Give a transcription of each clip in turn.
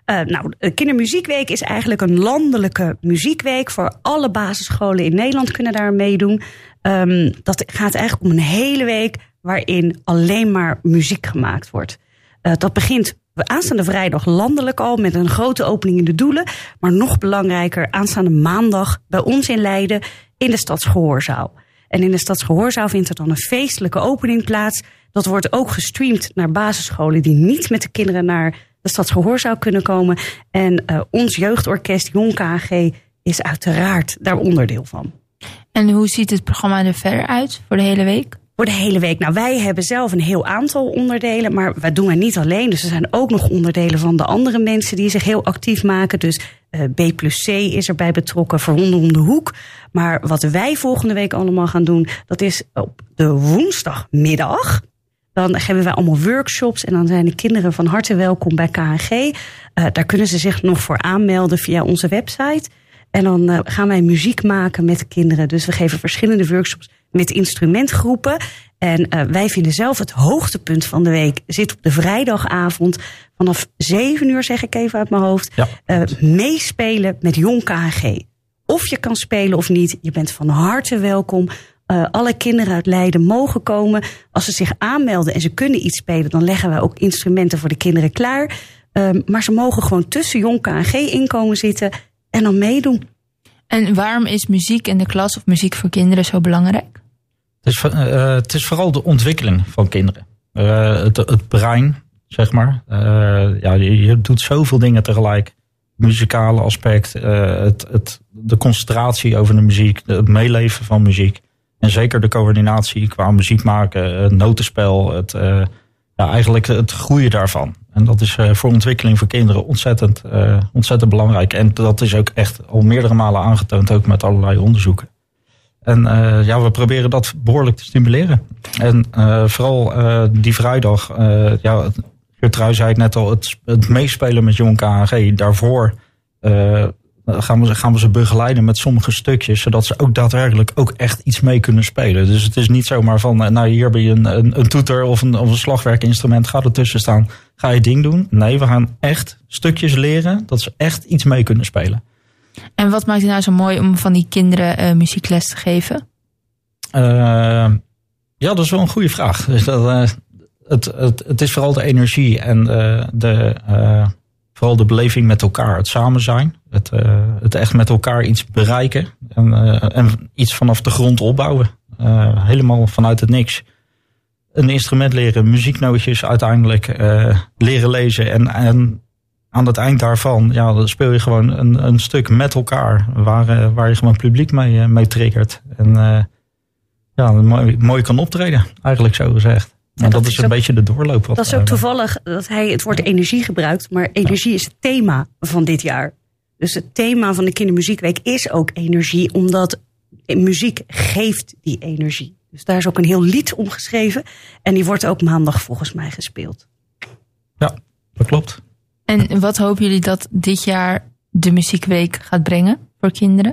De Kindermuziekweek is eigenlijk een landelijke muziekweek. Voor alle basisscholen in Nederland kunnen daar meedoen. Dat gaat eigenlijk om een hele week waarin alleen maar muziek gemaakt wordt. Dat begint aanstaande vrijdag landelijk al met een grote opening in de Doelen. Maar nog belangrijker, aanstaande maandag bij ons in Leiden in de Stadsgehoorzaal. En in de Stadsgehoorzaal vindt er dan een feestelijke opening plaats. Dat wordt ook gestreamd naar basisscholen die niet met de kinderen naar de Stadsgehoorzaal kunnen komen. En ons jeugdorkest Jong KNG is uiteraard daar onderdeel van. En hoe ziet het programma er verder uit voor de hele week? Voor de hele week. Nou, wij hebben zelf een heel aantal onderdelen, maar wij doen het niet alleen. Dus er zijn ook nog onderdelen van de andere mensen die zich heel actief maken. Dus B+C is erbij betrokken, Verwonden om de hoek. Maar wat wij volgende week allemaal gaan doen, dat is op de woensdagmiddag. Dan geven wij allemaal workshops en dan zijn de kinderen van harte welkom bij KNG. Daar kunnen ze zich nog voor aanmelden via onze website. En dan gaan wij muziek maken met de kinderen. Dus we geven verschillende workshops met instrumentgroepen. En wij vinden zelf het hoogtepunt van de week zit op de vrijdagavond. Vanaf 7:00, zeg ik even uit mijn hoofd. Ja. Meespelen met Jong KNG. Of je kan spelen of niet. Je bent van harte welkom. Alle kinderen uit Leiden mogen komen. Als ze zich aanmelden en ze kunnen iets spelen, dan leggen wij ook instrumenten voor de kinderen klaar. Maar ze mogen gewoon tussen Jong KNG in komen zitten en dan meedoen. En waarom is muziek in de klas of muziek voor kinderen zo belangrijk? Het is vooral de ontwikkeling van kinderen. Het brein, zeg maar. Je doet zoveel dingen tegelijk. Muzikale aspect, de concentratie over de muziek, het meeleven van muziek. En zeker de coördinatie qua muziek maken, het notenspel, eigenlijk het groeien daarvan. En dat is voor ontwikkeling voor kinderen ontzettend belangrijk. En dat is ook echt al meerdere malen aangetoond, ook met allerlei onderzoeken. En we proberen dat behoorlijk te stimuleren. En vooral die vrijdag, Gertrui zei het net al, het meespelen met Jong KNG. Daarvoor gaan we ze begeleiden met sommige stukjes, zodat ze ook daadwerkelijk ook echt iets mee kunnen spelen. Dus het is niet zomaar van, hier heb je een toeter of een slagwerkinstrument, ga ertussen staan, ga je ding doen. Nee, we gaan echt stukjes leren, dat ze echt iets mee kunnen spelen. En wat maakt het nou zo mooi om van die kinderen muziekles te geven? Dat is wel een goede vraag. Dus het is vooral de energie en vooral de beleving met elkaar. Het samen zijn. Het echt met elkaar iets bereiken. En iets vanaf de grond opbouwen. Helemaal vanuit het niks. Een instrument leren, muzieknootjes uiteindelijk leren lezen. En aan het eind daarvan dan speel je gewoon een stuk met elkaar. Waar je gewoon publiek mee triggert. En mooi kan optreden. Eigenlijk zo gezegd. En dat is een beetje de doorloop. Dat is ook toevallig dat hij het woord energie gebruikt. Maar energie is het thema van dit jaar. Dus het thema van de Kindermuziekweek is ook energie. Omdat muziek geeft die energie. Dus daar is ook een heel lied om geschreven. En die wordt ook maandag volgens mij gespeeld. Ja, dat klopt. En wat hopen jullie dat dit jaar de Muziekweek gaat brengen voor kinderen?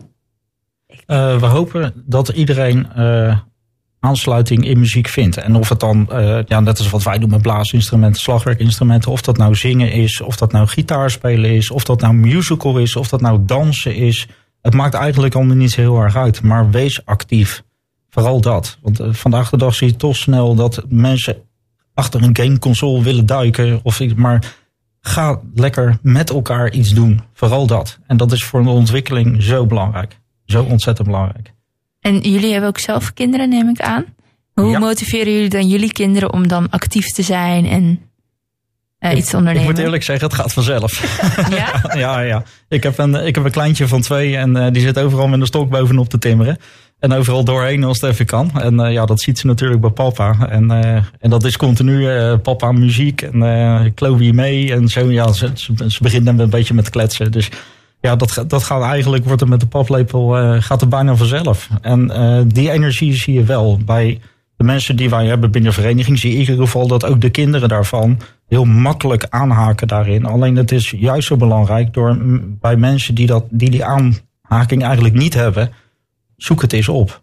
We hopen dat iedereen aansluiting in muziek vindt. En of het dan, net als wat wij doen met blaasinstrumenten, slagwerkinstrumenten, of dat nou zingen is, of dat nou gitaarspelen is, of dat nou musical is, of dat nou dansen is. Het maakt eigenlijk allemaal niet zo heel erg uit. Maar wees actief. Vooral dat. Want vandaag de dag zie je toch snel dat mensen achter een gameconsole willen duiken. Maar ga lekker met elkaar iets doen. Vooral dat. En dat is voor de ontwikkeling zo belangrijk. Zo ontzettend belangrijk. En jullie hebben ook zelf kinderen, neem ik aan. Hoe motiveren jullie dan jullie kinderen om dan actief te zijn en iets te ondernemen? Ik moet eerlijk zeggen, het gaat vanzelf. Ja? Ja. Ik heb een kleintje van 2 en die zit overal met een stok bovenop te timmeren. En overal doorheen als het even kan. En dat ziet ze natuurlijk bij papa. En dat is continu papa muziek en Chloe mee. En zo, ze begint dan een beetje met kletsen. Dus ja, dat gaat eigenlijk, wordt er met de paplepel, gaat er bijna vanzelf. En die energie zie je wel bij de mensen die wij hebben binnen de vereniging. Zie je in ieder geval dat ook de kinderen daarvan heel makkelijk aanhaken daarin. Alleen het is juist zo belangrijk bij mensen die aanhaking eigenlijk niet hebben. Zoek het eens op.